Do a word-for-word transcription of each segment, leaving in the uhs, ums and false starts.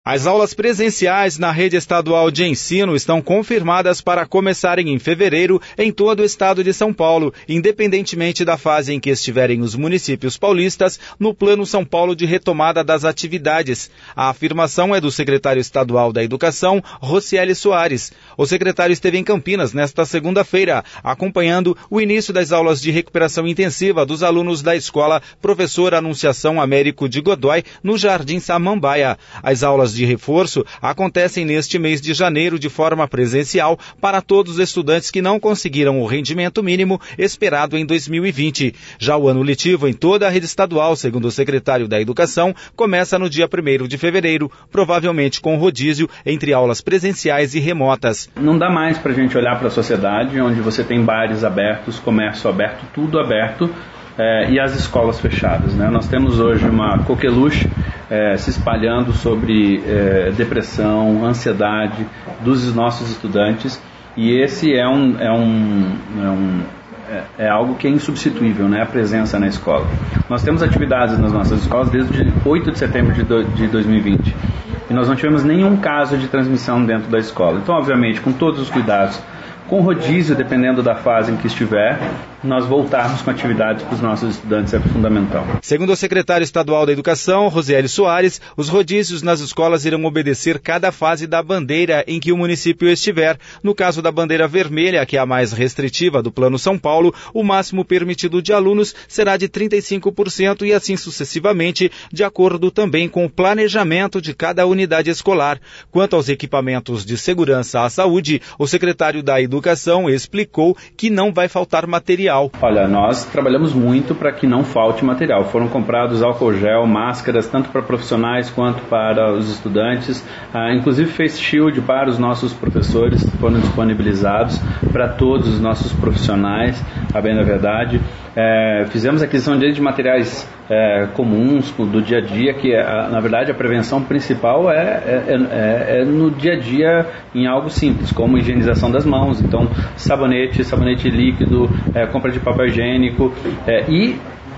As aulas presenciais na rede estadual de ensino estão confirmadas para começarem em fevereiro em todo o estado de São Paulo, independentemente da fase em que estiverem os municípios paulistas no Plano São Paulo de retomada das atividades. A afirmação é do secretário estadual da Educação, Rocieli Soares. O secretário esteve em Campinas nesta segunda-feira, acompanhando o início das aulas de recuperação intensiva dos alunos da escola Professor Anunciação Américo de Godoy, no Jardim Samambaia. As aulas de reforço acontecem neste mês de janeiro de forma presencial para todos os estudantes que não conseguiram o rendimento mínimo esperado em dois mil e vinte. Já o ano letivo em toda a rede estadual, segundo o secretário da Educação, começa no dia primeiro de fevereiro, provavelmente com rodízio entre aulas presenciais e remotas. Não dá mais para a gente olhar para a sociedade onde você tem bares abertos, comércio aberto, tudo aberto, É, e as escolas fechadas, né? Nós temos hoje uma coqueluche é, se espalhando sobre é, depressão, ansiedade dos nossos estudantes, e esse é, um, é, um, é, um, é, é algo que é insubstituível, né? A presença na escola. Nós temos atividades nas nossas escolas desde oito de setembro de, do, de dois mil e vinte, e nós não tivemos nenhum caso de transmissão dentro da escola. Então, obviamente, com todos os cuidados, com rodízio, dependendo da fase em que estiver, nós voltarmos com atividades para os nossos estudantes é fundamental. Segundo o secretário estadual da Educação, Rocieli Soares, os rodízios nas escolas irão obedecer cada fase da bandeira em que o município estiver. No caso da bandeira vermelha, que é a mais restritiva do Plano São Paulo, o máximo permitido de alunos será de trinta e cinco por cento e assim sucessivamente, de acordo também com o planejamento de cada unidade escolar. Quanto aos equipamentos de segurança à saúde, o secretário da Educação explicou que não vai faltar material. Olha, nós trabalhamos muito para que não falte material. Foram comprados álcool gel, máscaras, tanto para profissionais quanto para os estudantes. Ah, inclusive face shield para os nossos professores, foram disponibilizados para todos os nossos profissionais, a bem da verdade. É, fizemos aquisição de materiais é, comuns do dia a dia, que é, na verdade a prevenção principal é, é, é, é no dia a dia em algo simples, como higienização das mãos, então sabonete, sabonete líquido, é, compra de papel higiênico, é, e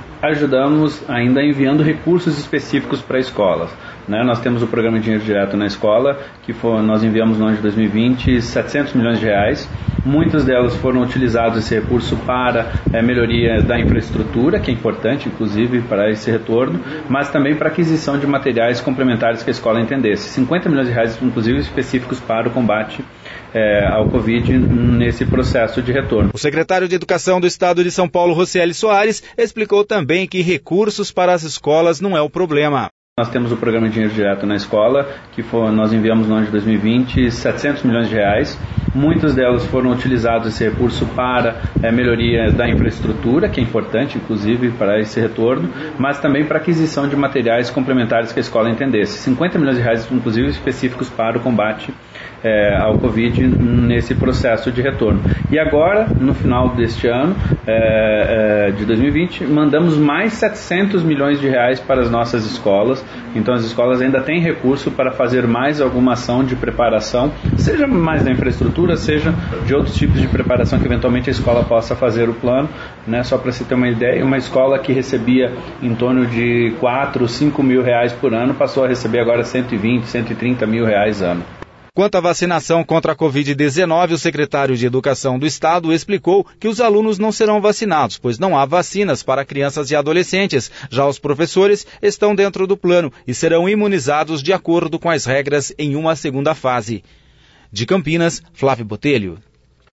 ajudamos ainda enviando recursos específicos para escolas. Né? Nós temos o programa Dinheiro Direto na Escola, que for, nós enviamos no ano de dois mil e vinte setecentos milhões de reais. Muitas delas foram utilizados esse recurso para é, melhoria da infraestrutura, que é importante, inclusive, para esse retorno, mas também para aquisição de materiais complementares que a escola entendesse. cinquenta milhões de reais, inclusive, específicos para o combate é, ao Covid nesse processo de retorno. O secretário de Educação do Estado de São Paulo, Rocieli Soares, explicou também que recursos para as escolas não é o problema. Nós temos o programa Dinheiro Direto na Escola, que for, nós enviamos no ano de dois mil e vinte setecentos milhões de reais. Muitas delas foram utilizados esse recurso para é, melhoria da infraestrutura, que é importante, inclusive, para esse retorno, mas também para aquisição de materiais complementares que a escola entendesse. cinquenta milhões de reais, inclusive, específicos para o combate é, ao Covid nesse processo de retorno. E agora, no final deste ano, é, é, de dois mil e vinte, mandamos mais setecentos milhões de reais para as nossas escolas. Então as escolas ainda têm recurso para fazer mais alguma ação de preparação, seja mais da infraestrutura, seja de outros tipos de preparação que eventualmente a escola possa fazer o plano, né? Só para você ter uma ideia, uma escola que recebia em torno de quatro, cinco mil reais por ano, passou a receber agora cento e vinte, cento e trinta mil reais ano. Quanto à vacinação contra a covid dezenove, o secretário de Educação do Estado explicou que os alunos não serão vacinados, pois não há vacinas para crianças e adolescentes. Já os professores estão dentro do plano e serão imunizados de acordo com as regras em uma segunda fase. De Campinas, Flávio Botelho.